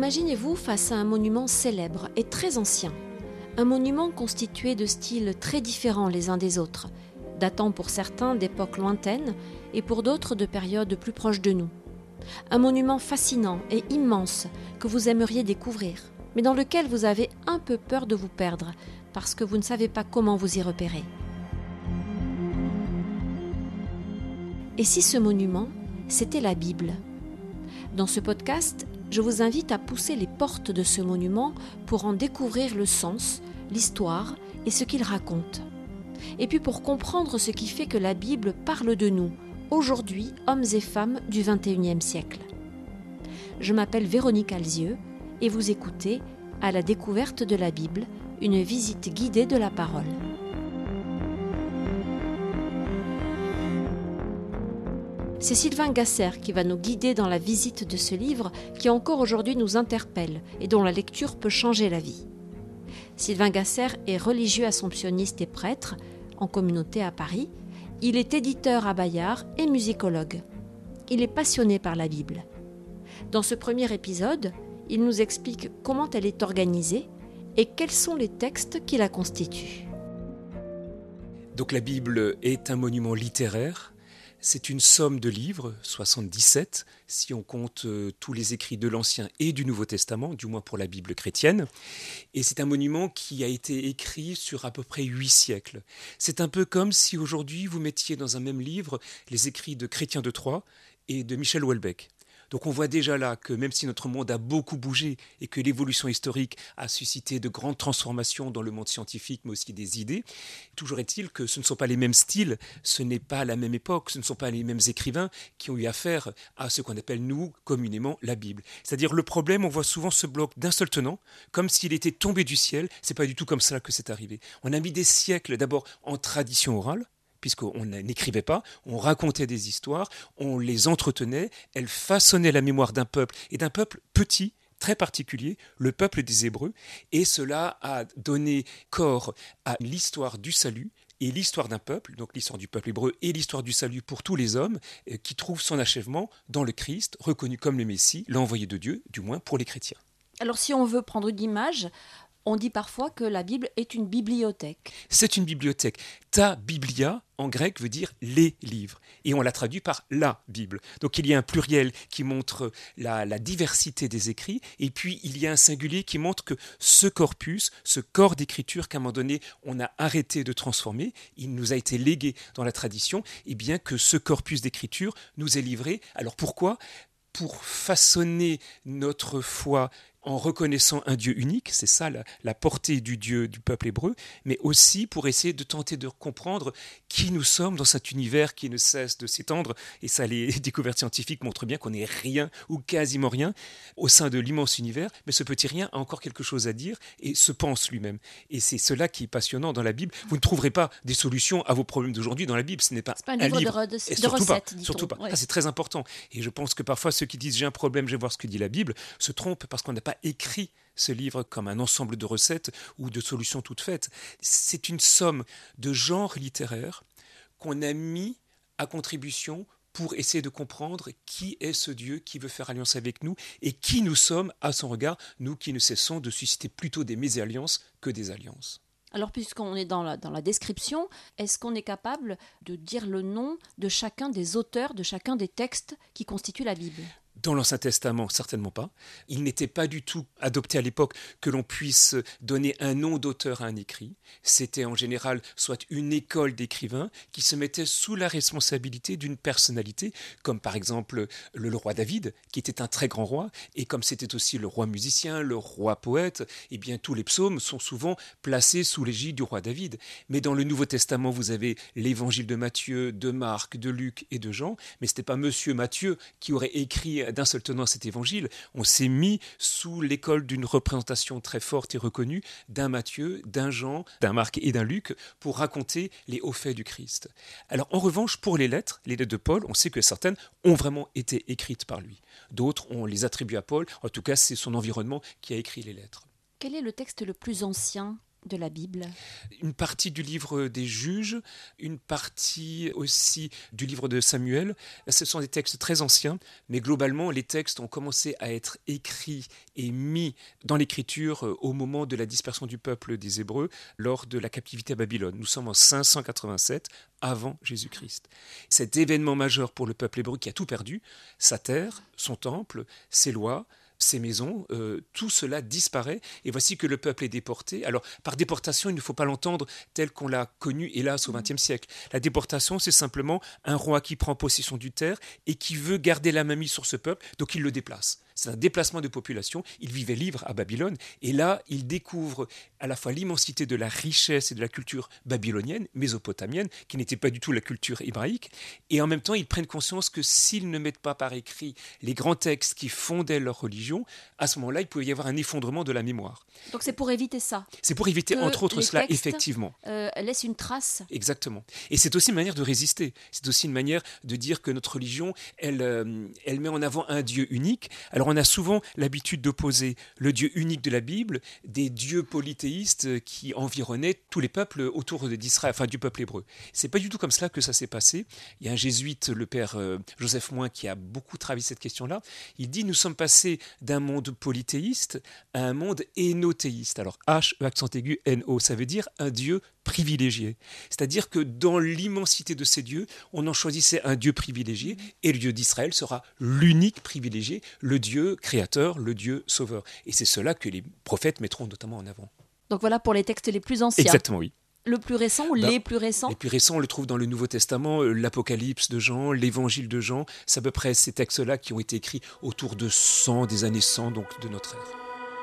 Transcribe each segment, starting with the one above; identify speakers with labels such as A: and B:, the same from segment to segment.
A: Imaginez-vous face à un monument célèbre et très ancien. Un monument constitué de styles très différents les uns des autres, datant pour certains d'époques lointaines et pour d'autres de périodes plus proches de nous. Un monument fascinant et immense que vous aimeriez découvrir, mais dans lequel vous avez un peu peur de vous perdre parce que vous ne savez pas comment vous y repérer. Et si ce monument, c'était la Bible ? Dans ce podcast, je vous invite à pousser les portes de ce monument pour en découvrir le sens, l'histoire et ce qu'il raconte. Et puis pour comprendre ce qui fait que la Bible parle de nous, aujourd'hui, hommes et femmes du XXIe siècle. Je m'appelle Véronique Alzieux et vous écoutez À la découverte de la Bible, une visite guidée de la parole. C'est Sylvain Gasser qui va nous guider dans la visite de ce livre qui encore aujourd'hui nous interpelle et dont la lecture peut changer la vie. Sylvain Gasser est religieux assomptionniste et prêtre, en communauté à Paris. Il est éditeur à Bayard et musicologue. Il est passionné par la Bible. Dans ce premier épisode, il nous explique comment elle est organisée et quels sont les textes qui la constituent.
B: Donc la Bible est un monument littéraire. C'est une somme de livres, 77, si on compte tous les écrits de l'Ancien et du Nouveau Testament, du moins pour la Bible chrétienne. Et c'est un monument qui a été écrit sur à peu près 8 siècles. C'est un peu comme si aujourd'hui vous mettiez dans un même livre les écrits de Chrétien de Troyes et de Michel Houellebecq. Donc on voit déjà là que même si notre monde a beaucoup bougé et que l'évolution historique a suscité de grandes transformations dans le monde scientifique, mais aussi des idées, toujours est-il que ce ne sont pas les mêmes styles, ce n'est pas la même époque, ce ne sont pas les mêmes écrivains qui ont eu affaire à ce qu'on appelle nous communément la Bible. C'est-à-dire le problème, on voit souvent ce bloc d'un seul tenant, comme s'il était tombé du ciel. C'est pas du tout comme ça que c'est arrivé. On a mis des siècles d'abord en tradition orale, puisqu'on n'écrivait pas, on racontait des histoires, on les entretenait, elles façonnaient la mémoire d'un peuple, et d'un peuple petit, très particulier, le peuple des Hébreux, et cela a donné corps à l'histoire du salut, et l'histoire d'un peuple, donc l'histoire du peuple hébreu et l'histoire du salut pour tous les hommes, qui trouve son achèvement dans le Christ, reconnu comme le Messie, l'envoyé de Dieu, du moins pour les chrétiens.
A: Alors si on veut prendre une image, on dit parfois que la Bible est une bibliothèque.
B: C'est une bibliothèque. Ta biblia, en grec, veut dire les livres. Et on l'a traduit par la Bible. Donc il y a un pluriel qui montre la diversité des écrits. Et puis il y a un singulier qui montre que ce corpus, ce corps d'écriture qu'à un moment donné, on a arrêté de transformer, il nous a été légué dans la tradition, et bien que ce corpus d'écriture nous est livré. Alors pourquoi ? Pour façonner notre foi en reconnaissant un Dieu unique, c'est ça la portée du Dieu du peuple hébreu, mais aussi pour essayer de tenter de comprendre qui nous sommes dans cet univers qui ne cesse de s'étendre. Et ça, les découvertes scientifiques montrent bien qu'on n'est rien ou quasiment rien au sein de l'immense univers, mais ce petit rien a encore quelque chose à dire et se pense lui-même. Et c'est cela qui est passionnant dans la Bible. Vous ne trouverez pas des solutions à vos problèmes d'aujourd'hui dans la Bible. Ce n'est pas,
A: c'est pas un livre de recettes, dit-on.
B: Surtout pas.
A: Ouais.
B: Ça, c'est très important. Et je pense que parfois ceux qui disent j'ai un problème, je vais voir ce que dit la Bible, se trompent parce qu'on n'a pas écrit ce livre comme un ensemble de recettes ou de solutions toutes faites. C'est une somme de genres littéraires qu'on a mis à contribution pour essayer de comprendre qui est ce Dieu qui veut faire alliance avec nous et qui nous sommes à son regard, nous qui ne cessons de susciter plutôt des mésalliances que des alliances.
A: Alors puisqu'on est dans la description, est-ce qu'on est capable de dire le nom de chacun des auteurs, de chacun des textes qui constituent la Bible ?
B: Dans l'Ancien Testament, certainement pas. Il n'était pas du tout adopté à l'époque que l'on puisse donner un nom d'auteur à un écrit. C'était en général soit une école d'écrivains qui se mettait sous la responsabilité d'une personnalité, comme par exemple le roi David, qui était un très grand roi, et comme c'était aussi le roi musicien, le roi poète, eh bien tous les psaumes sont souvent placés sous l'égide du roi David. Mais dans le Nouveau Testament, vous avez l'évangile de Matthieu, de Marc, de Luc et de Jean, mais ce n'était pas Monsieur Matthieu qui aurait écrit d'un seul tenant cet évangile. On s'est mis sous l'école d'une représentation très forte et reconnue d'un Matthieu, d'un Jean, d'un Marc et d'un Luc pour raconter les hauts faits du Christ. Alors en revanche, pour les lettres de Paul, on sait que certaines ont vraiment été écrites par lui. D'autres, on les attribue à Paul. En tout cas, c'est son environnement qui a écrit les lettres.
A: Quel est le texte le plus ancien de la Bible?
B: Une partie du livre des Juges, une partie aussi du livre de Samuel. Ce sont des textes très anciens, mais globalement, les textes ont commencé à être écrits et mis dans l'écriture au moment de la dispersion du peuple des Hébreux lors de la captivité à Babylone. Nous sommes en 587 avant Jésus-Christ. Cet événement majeur pour le peuple hébreu qui a tout perdu, sa terre, son temple, ses lois, ces maisons, tout cela disparaît et voici que le peuple est déporté. Alors, par déportation, il ne faut pas l'entendre tel qu'on l'a connu, hélas, au XXe siècle. La déportation, c'est simplement un roi qui prend possession du terre et qui veut garder la mainmise sur ce peuple, donc il le déplace. C'est un déplacement de population. Il vivait libre à Babylone et là, il découvre à la fois l'immensité de la richesse et de la culture babylonienne, mésopotamienne, qui n'était pas du tout la culture hébraïque, et en même temps, ils prennent conscience que s'ils ne mettent pas par écrit les grands textes qui fondaient leur religion, à ce moment-là, il pouvait y avoir un effondrement de la mémoire.
A: Donc c'est pour éviter ça.
B: C'est pour éviter, entre autres, cela,
A: textes,
B: effectivement.
A: Laisse une trace.
B: Exactement. Et c'est aussi une manière de résister. C'est aussi une manière de dire que notre religion, elle met en avant un Dieu unique. Alors on a souvent l'habitude d'opposer le Dieu unique de la Bible des dieux polythéistes qui environnaient tous les peuples autour d'Israël, enfin du peuple hébreu. C'est pas du tout comme cela que ça s'est passé. Il y a un jésuite, le père Joseph Moins, qui a beaucoup travaillé cette question-là. Il dit: nous sommes passés d'un monde polythéiste à un monde hénothéiste. Alors H, E accent aigu, N-O, ça veut dire un Dieu privilégié. C'est-à-dire que dans l'immensité de ces dieux, on en choisissait un Dieu privilégié et le Dieu d'Israël sera l'unique privilégié, le Dieu créateur, le Dieu sauveur. Et c'est cela que les prophètes mettront notamment en avant.
A: Donc voilà pour les textes les plus anciens.
B: Exactement, oui.
A: Le plus récent ou les plus récents?
B: Les plus récents, on le trouve dans le Nouveau Testament, l'Apocalypse de Jean, l'Évangile de Jean. C'est à peu près ces textes-là qui ont été écrits autour de 100, des années 100, donc de notre ère.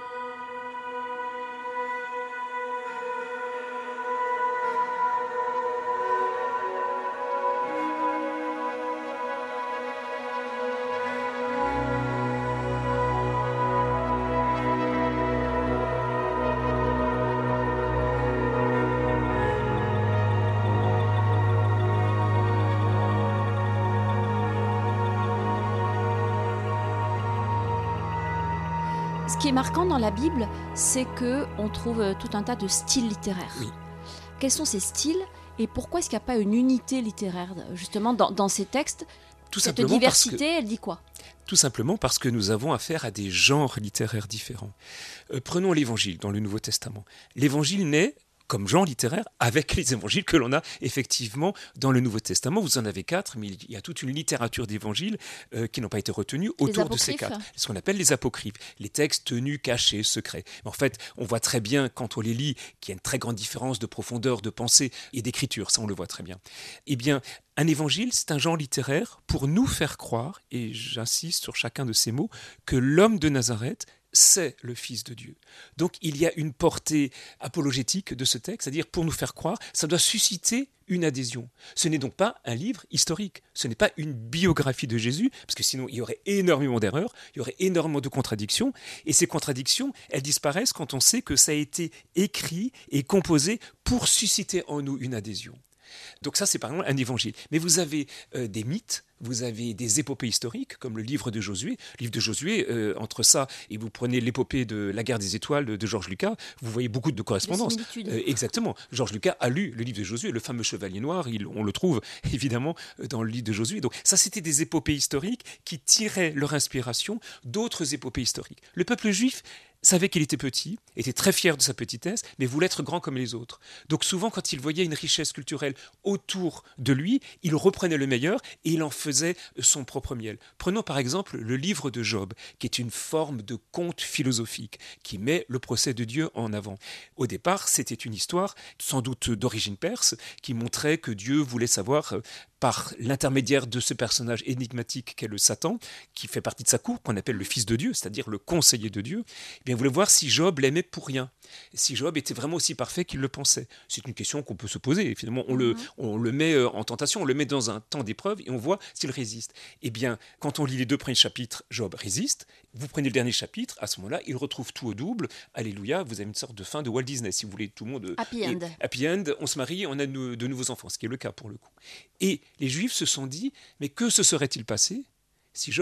A: Ce qui est marquant dans la Bible, c'est qu'on trouve tout un tas de styles littéraires.
B: Oui.
A: Quels sont ces styles et pourquoi est-ce qu'il n'y a pas une unité littéraire justement dans ces textes?
B: Tout
A: Cette
B: simplement
A: diversité, elle dit quoi?
B: Tout simplement parce que nous avons affaire à des genres littéraires différents. Prenons l'Évangile dans le Nouveau Testament. L'Évangile naît comme genre littéraire avec les évangiles que l'on a effectivement dans le Nouveau Testament. Vous en avez 4, mais il y a toute une littérature d'évangiles qui n'ont pas été retenus autour de ces 4. Ce qu'on appelle les apocryphes, les textes tenus, cachés, secrets. En fait, on voit très bien quand on les lit qu'il y a une très grande différence de profondeur, de pensée et d'écriture. Ça, on le voit très bien. Eh bien, un évangile, c'est un genre littéraire pour nous faire croire, et j'insiste sur chacun de ces mots, que l'homme de Nazareth, c'est le Fils de Dieu. Donc il y a une portée apologétique de ce texte, c'est-à-dire pour nous faire croire, ça doit susciter une adhésion. Ce n'est donc pas un livre historique, ce n'est pas une biographie de Jésus, parce que sinon il y aurait énormément d'erreurs, il y aurait énormément de contradictions, et ces contradictions, elles disparaissent quand on sait que ça a été écrit et composé pour susciter en nous une adhésion. Donc ça, c'est par exemple un évangile. Mais vous avez des mythes, vous avez des épopées historiques, comme le livre de Josué. Le livre de Josué, entre ça et vous prenez l'épopée de la guerre des étoiles de Georges Lucas, vous voyez beaucoup de correspondances. Exactement. Georges Lucas a lu le livre de Josué, le fameux chevalier noir, on le trouve évidemment dans le livre de Josué. Donc ça, c'était des épopées historiques qui tiraient leur inspiration d'autres épopées historiques. Le peuple juif savait qu'il était petit, était très fier de sa petitesse, mais voulait être grand comme les autres. Donc souvent, quand il voyait une richesse culturelle autour de lui, il reprenait le meilleur et il en faisait son propre miel. Prenons par exemple le livre de Job, qui est une forme de conte philosophique, qui met le procès de Dieu en avant. Au départ, c'était une histoire, sans doute d'origine perse, qui montrait que Dieu voulait savoir, par l'intermédiaire de ce personnage énigmatique qu'est le Satan, qui fait partie de sa cour, qu'on appelle le Fils de Dieu, c'est-à-dire le conseiller de Dieu, eh bien, vous voulez voir si Job l'aimait pour rien, si Job était vraiment aussi parfait qu'il le pensait. C'est une question qu'on peut se poser. Finalement, on le met en tentation, on le met dans un temps d'épreuve et on voit s'il résiste. Eh bien, quand on lit les 2 premiers chapitres, Job résiste. Vous prenez le dernier chapitre, à ce moment-là, il retrouve tout au double. Alléluia, vous avez une sorte de fin de Walt Disney, si vous voulez, tout le monde.
A: Happy end.
B: Happy end, on se marie, on a de nouveaux enfants, ce qui est le cas pour le coup. Et les Juifs se sont dit, mais que se serait-il passé si Job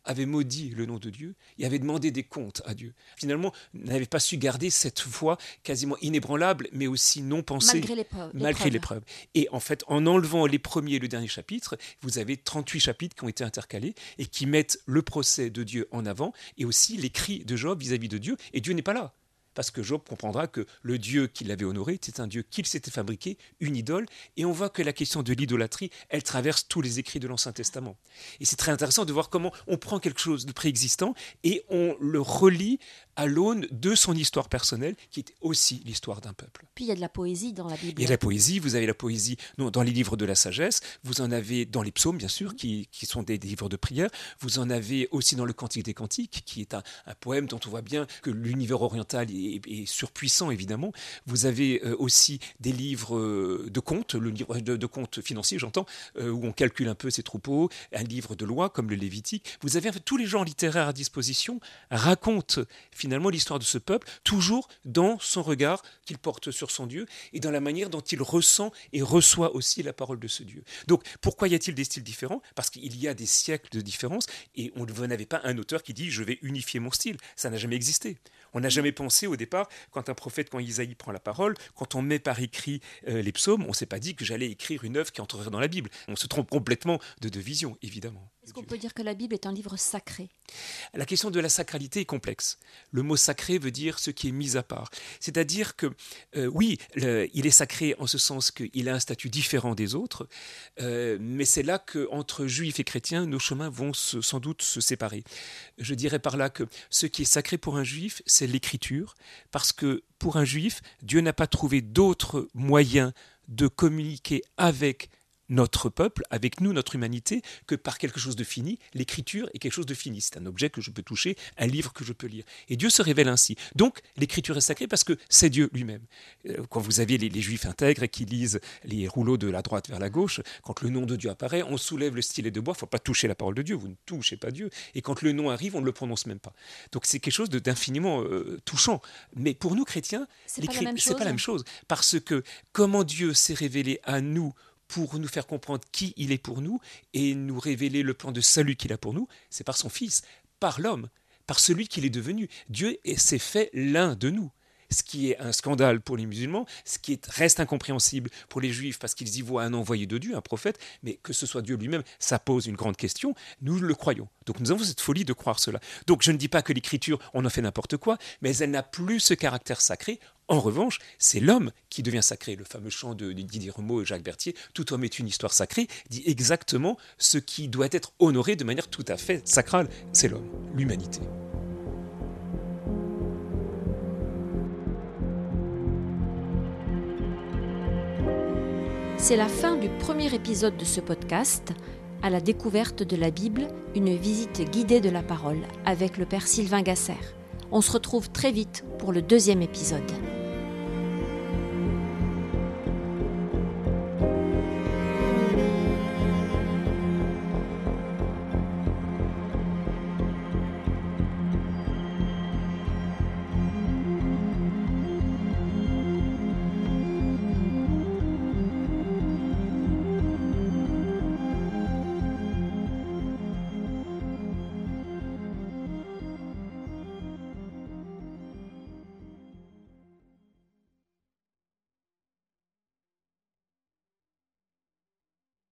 B: avait maudit le nom de Dieu et avait demandé des comptes à Dieu. Finalement, n'avait pas su garder cette foi quasiment inébranlable, mais aussi non pensée. Malgré l'épreuve. Et en fait, en enlevant les premiers et le dernier chapitre, vous avez 38 chapitres qui ont été intercalés et qui mettent le procès de Dieu en avant et aussi les cris de Job vis-à-vis de Dieu. Et Dieu n'est pas là. Parce que Job comprendra que le Dieu qui l'avait honoré était un Dieu qu'il s'était fabriqué, une idole. Et on voit que la question de l'idolâtrie, elle traverse tous les écrits de l'Ancien Testament. Et c'est très intéressant de voir comment on prend quelque chose de préexistant et on le relie à l'aune de son histoire personnelle, qui est aussi l'histoire d'un peuple.
A: Puis il y a de la poésie dans la Bible.
B: Il y a la poésie, vous avez la poésie dans les livres de la sagesse, vous en avez dans les psaumes, bien sûr, qui sont des livres de prière, vous en avez aussi dans le Cantique des Cantiques, qui est un poème dont on voit bien que l'univers oriental est surpuissant, évidemment. Vous avez aussi des livres de contes, le livre de contes financiers, j'entends, où on calcule un peu ses troupeaux, un livre de loi comme le Lévitique. Vous avez en fait, tous les genres littéraires à disposition racontent finalement l'histoire de ce peuple, toujours dans son regard qu'il porte sur son Dieu et dans la manière dont il ressent et reçoit aussi la parole de ce Dieu. Donc, pourquoi y a-t-il des styles différents ? Parce qu'il y a des siècles de différence et vous n'avez pas un auteur qui dit « je vais unifier mon style ». Ça n'a jamais existé. On n'a jamais pensé au départ, quand Isaïe prend la parole, quand on met par écrit les psaumes, on ne s'est pas dit que j'allais écrire une œuvre qui entrerait dans la Bible. On se trompe complètement de vision, évidemment.
A: Est-ce qu'on peut dire que la Bible est un livre sacré ?
B: La question de la sacralité est complexe. Le mot sacré veut dire ce qui est mis à part. C'est-à-dire que, oui, il est sacré en ce sens qu'il a un statut différent des autres, mais c'est là qu'entre juifs et chrétiens, nos chemins vont sans doute se séparer. Je dirais par là que ce qui est sacré pour un juif, c'est l'écriture, parce que pour un juif, Dieu n'a pas trouvé d'autres moyens de communiquer avec notre peuple, avec nous, notre humanité, que par quelque chose de fini. L'écriture est quelque chose de fini. C'est un objet que je peux toucher, un livre que je peux lire. Et Dieu se révèle ainsi. Donc, l'écriture est sacrée parce que c'est Dieu lui-même. Quand vous avez les juifs intègres qui lisent les rouleaux de la droite vers la gauche, quand le nom de Dieu apparaît, on soulève le stylet de bois. Il ne faut pas toucher la parole de Dieu. Vous ne touchez pas Dieu. Et quand le nom arrive, on ne le prononce même pas. Donc, c'est quelque chose d'infiniment touchant. Mais pour nous, chrétiens, c'est pas la même chose. Parce que comment Dieu s'est révélé à nous pour nous faire comprendre qui il est pour nous et nous révéler le plan de salut qu'il a pour nous, c'est par son Fils, par l'homme, par celui qu'il est devenu. Dieu s'est fait l'un de nous. Ce qui est un scandale pour les musulmans, ce qui reste incompréhensible pour les juifs parce qu'ils y voient un envoyé de Dieu, un prophète, mais que ce soit Dieu lui-même, ça pose une grande question. Nous le croyons. Donc nous avons cette folie de croire cela. Donc je ne dis pas que l'écriture, on en fait n'importe quoi, mais elle n'a plus ce caractère sacré. En revanche, c'est l'homme qui devient sacré. Le fameux chant de Didier Rameau et Jacques Berthier, « Tout homme est une histoire sacrée », dit exactement ce qui doit être honoré de manière tout à fait sacrale. C'est l'homme, l'humanité.
A: C'est la fin du premier épisode de ce podcast, à la découverte de la Bible, une visite guidée de la parole avec le Père Sylvain Gasser. On se retrouve très vite pour le deuxième épisode.